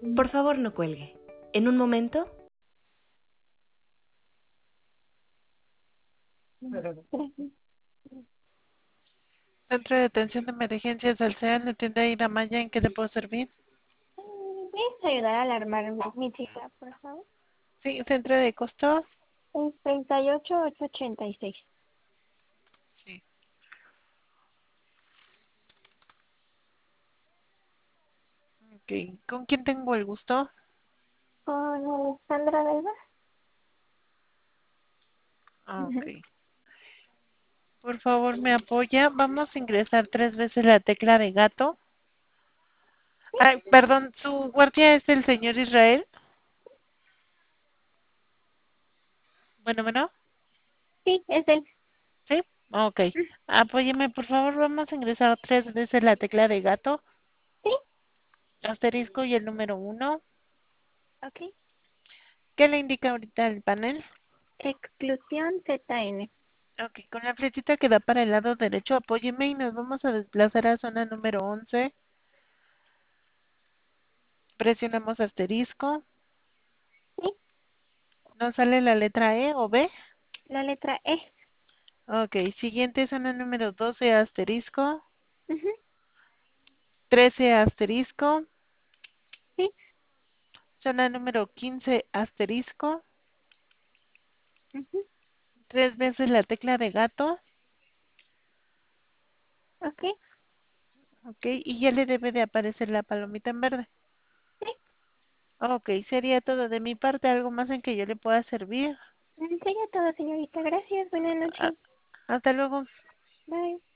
Por favor, no cuelgue. En un momento. Centro de Atención de Emergencias al CEAN, le tienda Ida Maya, ¿en qué le puedo servir? ¿Puedes ayudar a alarmar mi cita, por favor? Sí, centro de costo. Es 38886. Sí. Ok, ¿con quién tengo el gusto? ¿Con Alexandra Vega? Ah, Ujú. ok. Por favor, me apoya. Vamos a ingresar 3 veces la tecla de gato. Ay, perdón, ¿su guardia es el señor Israel? Bueno, bueno, Sí, es él. ¿sí? Ok. Apóyeme, por favor, vamos a ingresar 3 veces la tecla de gato, Sí, asterisco y el número 1. ok. ¿Qué le indica ahorita el panel? Exclusión ZN. Ok, con la flechita que da para el lado derecho, apóyeme y nos vamos a desplazar a zona número 11. Presionamos asterisco. Sí, ¿Nos sale la letra E o B? la letra E. Ok, siguiente zona número 12 asterisco. Ujú. 13 asterisco. Sí, Zona número 15 asterisco. ujú. 3 veces la tecla de gato. Ok. Ok, y ya le debe de aparecer la palomita en verde. Sí, Ok, sería todo de mi parte. ¿Algo más en que yo le pueda servir? sería todo, señorita. Gracias. Buenas Ah, noches. hasta luego. Bye.